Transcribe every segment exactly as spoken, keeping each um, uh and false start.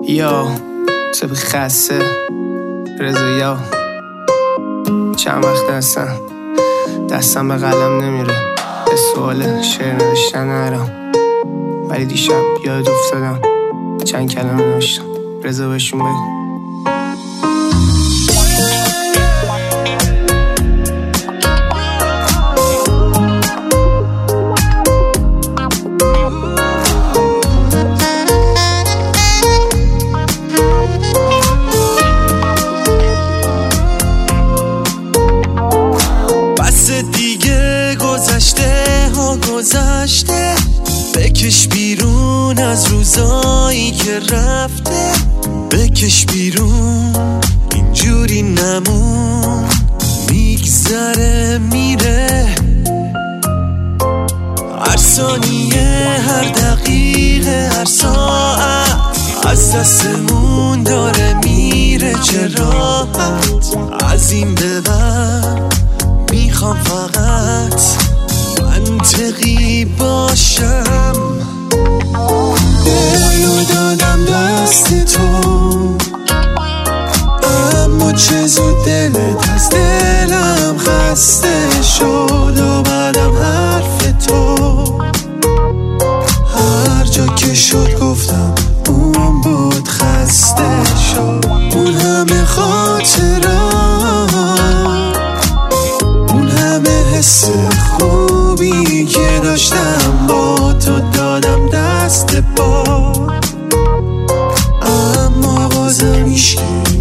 یا سبی خسته رضا یا چند وقت هستن دستم به قلم نمیره، به سوال شعر نوشتن نرم، ولی دیشب یاد افتادم چند کلمه نوشتم. رضا بهشون بگو. دیگه گذشته ها گذشته، بکش بیرون از روزایی که رفته، بکش بیرون اینجوری نمون، میگذره میره هر ثانیه هر دقیقه هر ساعت از دستمون داره میره. چه راحت از این به بعد میخوام فقط منطقی باشم. دلو دادم دست تو، اما چه زود دلت از دلم خسته شد و بعدم حرف تو هر جا که شد گفتم اون بود خسته شد. اون همه خاطرات، اون همه حس خوبی که داشتم با تو دادم دست پا، اما بازم ایشکی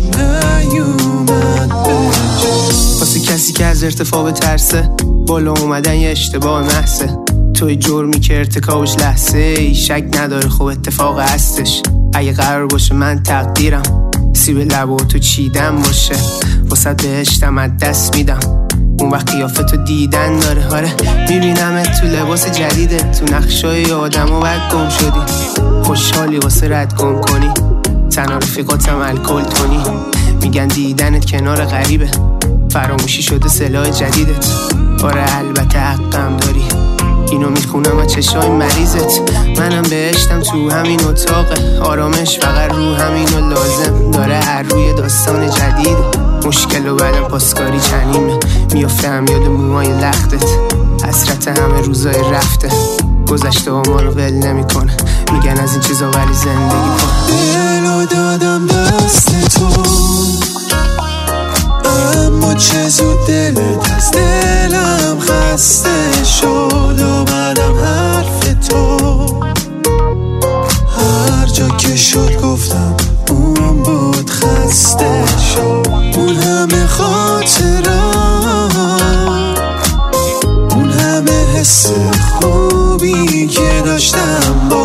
نیومد بجا. واسه کسی که از ارتفاع به ترسه، بالا اومدن یه اشتباه محضه، توی جرمی که ارتکابش لحظه ای شک نداره خب اتفاق هستش. اگه قرار باشه من تقدیرم سیب لبو تو چیدم باشه، واسه بهشتم از دست میدم اون وقت قیافتو دیدن داره. آره میبینمت تو لباس جدیدت، تو نقشای آدم و بعد گم شدی، خوشحالی واسه رد گم کنی، تنها رفیقاتم الکل تونی، میگن دیدنت کنار غریبه، فراموشی شده سلاح جدیدت. آره البته حقم داری، اینو میخونم از چشای مریضت، منم بهشتم تو همین اتاقه، آرامش فقط رو همینو لازم داره، هر روی داستان جدیده، مشکل و بعدم پاسکاری چنیمه، میافتم یاد موهای لختت، حسرت همه روزای رفته، گذشته و ما رو ول نمی کنه، میگن از این چیزا ولی زندگی کن. دلو دادم دست تو، اما چه زود دلت از دلم خسته شد و بعدم حرف تو هر جا که شد گفتم اون بود خسته شد. اون همه خاطرات، اون همه حس خوبی که داشتم با